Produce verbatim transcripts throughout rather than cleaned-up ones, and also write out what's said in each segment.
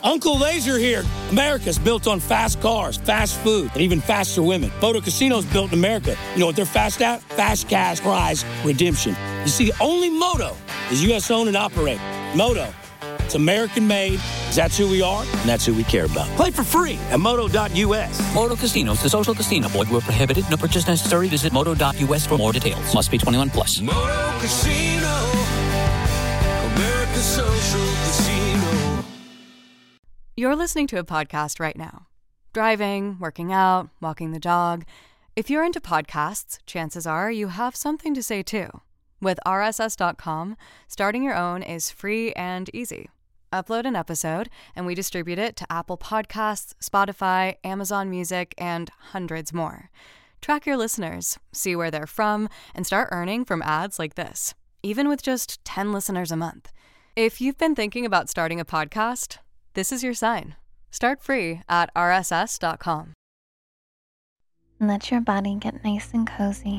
Uncle Laser here. America's built on fast cars, fast food, and even faster women. Moto Casino's built in America. You know what they're fast at? Fast cash prize redemption. You see, only Moto is U S owned and operated. Moto, it's American made. That's who we are, and that's who we care about. Play for free at moto dot U S. Moto Casinos, the social casino. Void where prohibited. No purchase necessary. Visit moto dot U S for more details. Must be twenty-one plus. Moto Casino, America's social casino. You're listening to a podcast right now. Driving, working out, walking the dog. If you're into podcasts, chances are you have something to say too. With R S S dot com, starting your own is free and easy. Upload an episode, and we distribute it to Apple Podcasts, Spotify, Amazon Music, and hundreds more. Track your listeners, see where they're from, and start earning from ads like this, even with just ten listeners a month. If you've been thinking about starting a podcast, this is your sign. Start free at R S S dot com. Let your body get nice and cozy.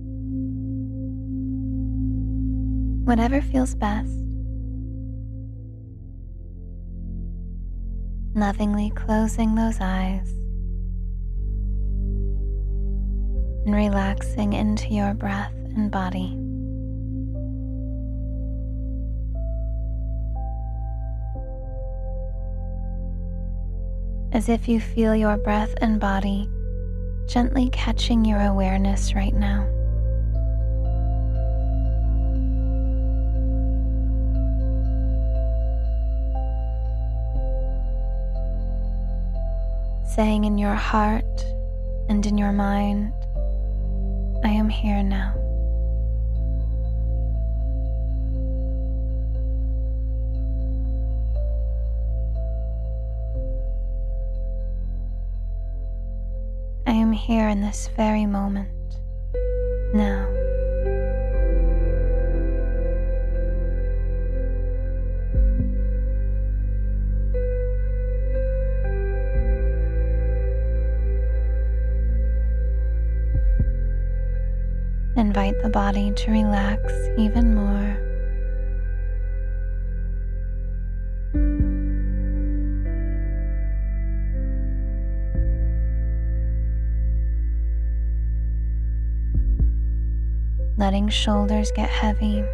Whatever feels best. Lovingly closing those eyes and relaxing into your breath and body. As if you feel your breath and body gently catching your awareness right now. Saying in your heart and in your mind, I am here now. I am here in this very moment, now. Invite the body to relax even more. Letting shoulders get heavy.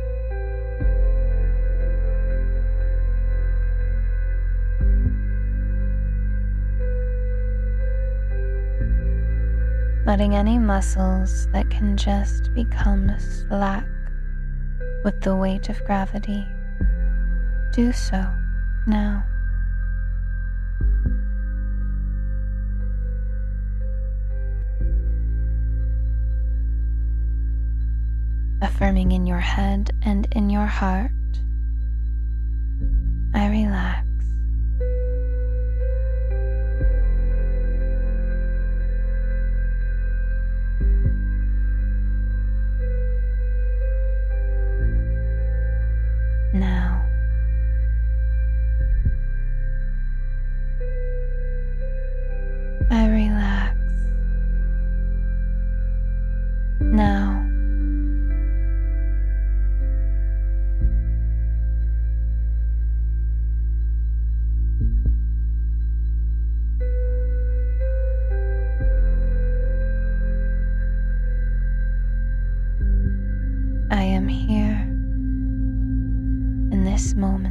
Letting any muscles that can just become slack with the weight of gravity do so now. Affirming in your head and in your heart, I relax. Now. I relax. Now. I am here in this moment.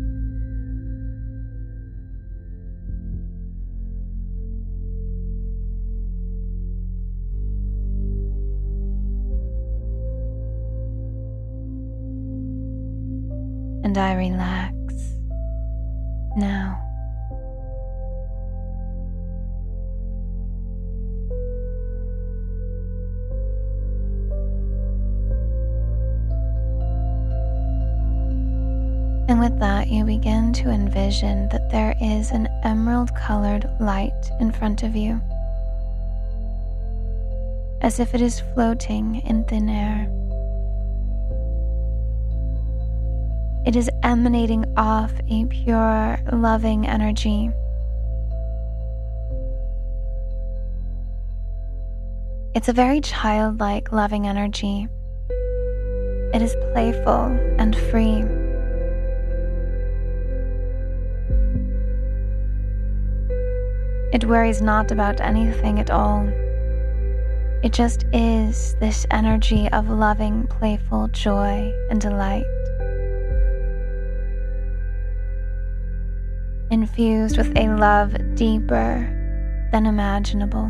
And I relax now. And with that, you begin to envision that there is an emerald-colored light in front of you, as if it is floating in thin air. It is emanating off a pure, loving energy. It's a very childlike, loving energy. It is playful and free. It worries not about anything at all. It just is this energy of loving, playful joy and delight, infused with a love deeper than imaginable.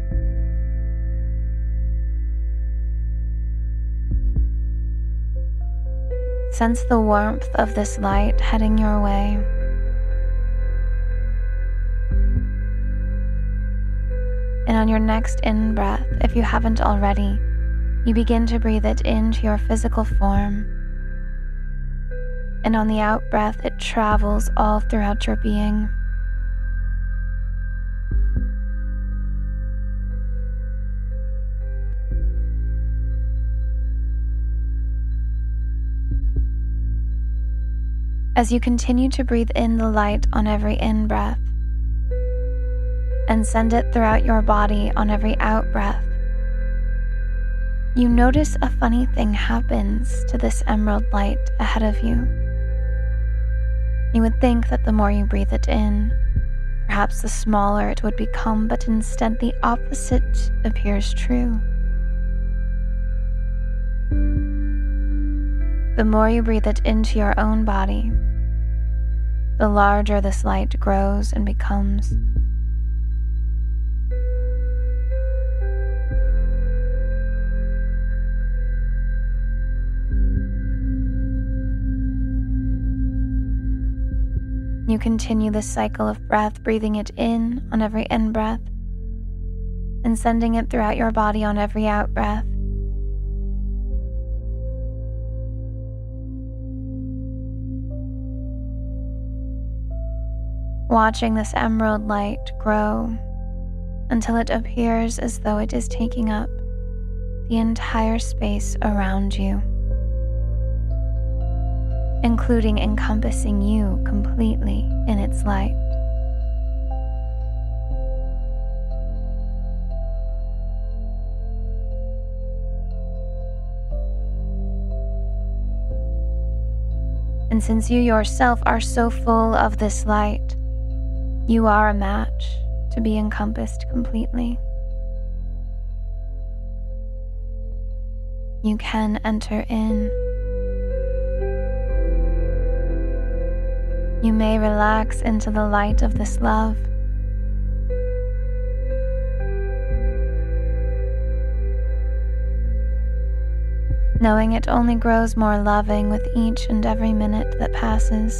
Sense the warmth of this light heading your way. And on your next in-breath, if you haven't already, you begin to breathe it into your physical form. And on the out-breath, it travels all throughout your being. As you continue to breathe in the light on every in-breath, and send it throughout your body on every out-breath, you notice a funny thing happens to this emerald light ahead of you. You would think that the more you breathe it in, perhaps the smaller it would become, but instead the opposite appears true. The more you breathe it into your own body, the larger this light grows and becomes. You continue this cycle of breath, breathing it in on every in-breath and sending it throughout your body on every out-breath. Watching this emerald light grow until it appears as though it is taking up the entire space around you, including encompassing you completely in its light. And since you yourself are so full of this light, you are a match to be encompassed completely. You can enter in. You may relax into the light of this love. Knowing it only grows more loving with each and every minute that passes.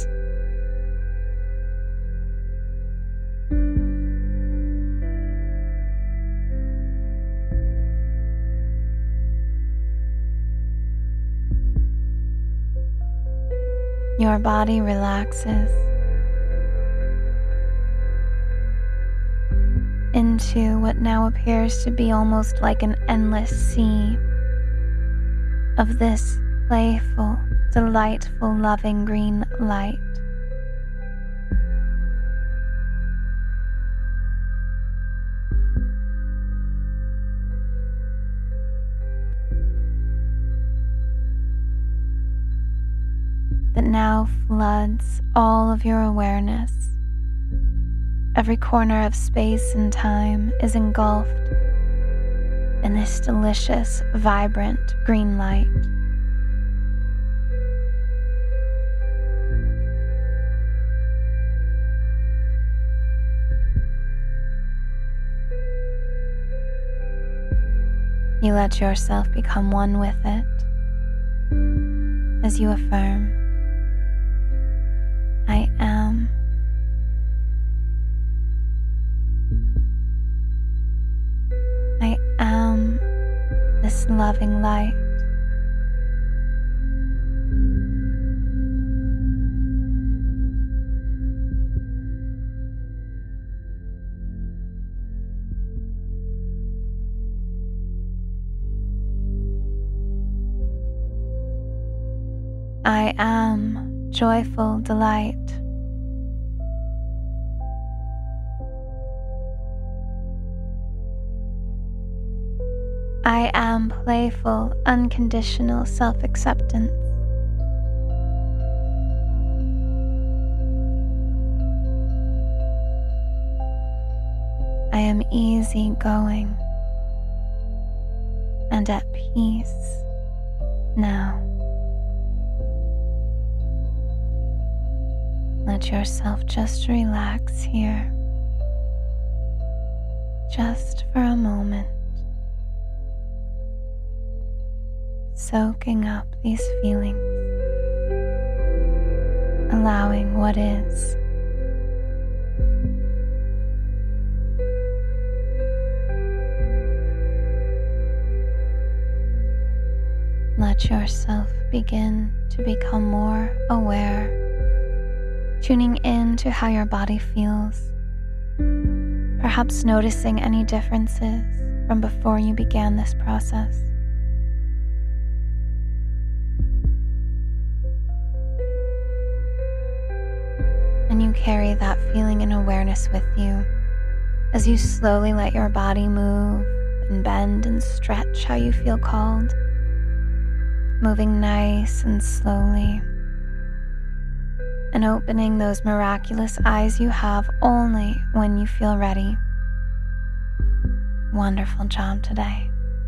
Your body relaxes into what now appears to be almost like an endless sea of this playful, delightful, loving green light. That now floods all of your awareness. Every corner of space and time is engulfed in this delicious, vibrant green light. You let yourself become one with it as you affirm, I am. I am this loving light. I am joyful delight. I am playful, unconditional self-acceptance. I am easygoing and at peace now. Let yourself just relax here, just for a moment, soaking up these feelings, allowing what is. Let yourself begin to become more aware, tuning in to how your body feels, perhaps noticing any differences from before you began this process. And you carry that feeling and awareness with you as you slowly let your body move and bend and stretch how you feel called, moving nice and slowly, and opening those miraculous eyes you have only when you feel ready. Wonderful job today.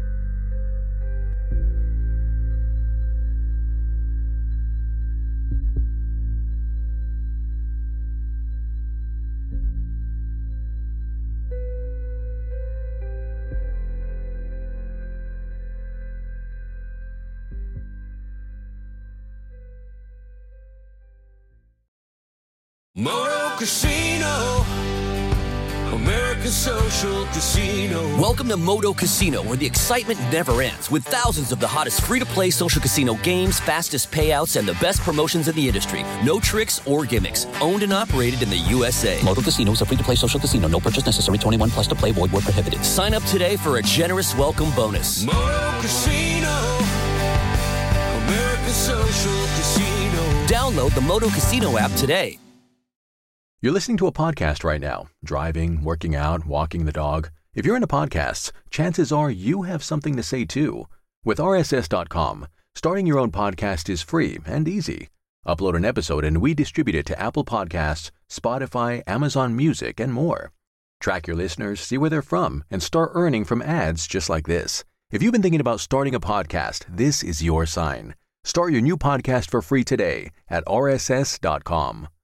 Moto Casino, America's social casino. Welcome to Moto Casino, where the excitement never ends, with thousands of the hottest free-to-play social casino games, fastest payouts, and the best promotions in the industry. No tricks or gimmicks. Owned and operated in the U S A. Moto Casino is a free-to-play social casino. No purchase necessary. twenty-one plus to play. Void where prohibited. Sign up today for a generous welcome bonus. Moto Casino, America's social casino. Download the Moto Casino app today. You're listening to a podcast right now, driving, working out, walking the dog. If you're into podcasts, chances are you have something to say too. With R S S dot com, starting your own podcast is free and easy. Upload an episode and we distribute it to Apple Podcasts, Spotify, Amazon Music, and more. Track your listeners, see where they're from, and start earning from ads just like this. If you've been thinking about starting a podcast, this is your sign. Start your new podcast for free today at R S S dot com.